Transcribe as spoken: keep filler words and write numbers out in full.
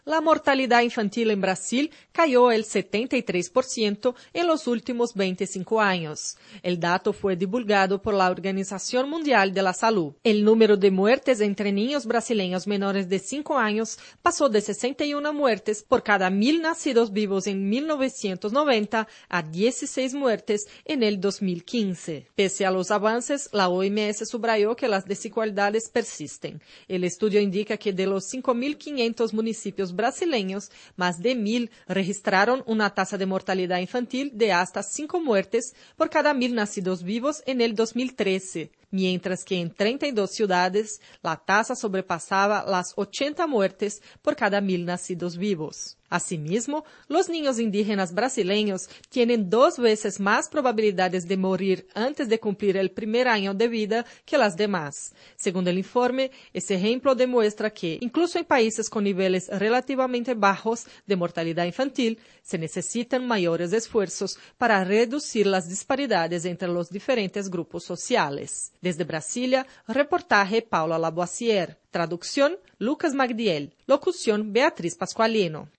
La mortalidad infantil en Brasil cayó el setenta y tres por ciento en los últimos veinticinco años. El dato fue divulgado por la Organización Mundial de la Salud. El número de muertes entre niños brasileños menores de cinco años pasó de sesenta y una muertes por cada mil nacidos vivos en mil novecientos noventa a dieciséis muertes en el dos mil quince. Pese a los avances, la O M S subrayó que las desigualdades persisten. El estudio indica que de los cinco mil quinientos municipios brasileños, más de mil registraron una tasa de mortalidad infantil de hasta cinco muertes por cada mil nacidos vivos en el dos mil trece, mientras que en treinta y dos ciudades la tasa sobrepasaba las ochenta muertes por cada mil nacidos vivos. Asimismo, los niños indígenas brasileños tienen dos veces más probabilidades de morir antes de cumplir el primer año de vida que las demás. Según el informe, ese ejemplo demuestra que, incluso en países con niveles relativamente bajos de mortalidad infantil, se necesitan mayores esfuerzos para reducir las disparidades entre los diferentes grupos sociales. Desde Brasilia, reportaje Paula Laboisière. Traducción, Lucas Magdiel. Locución, Beatriz Pascualino.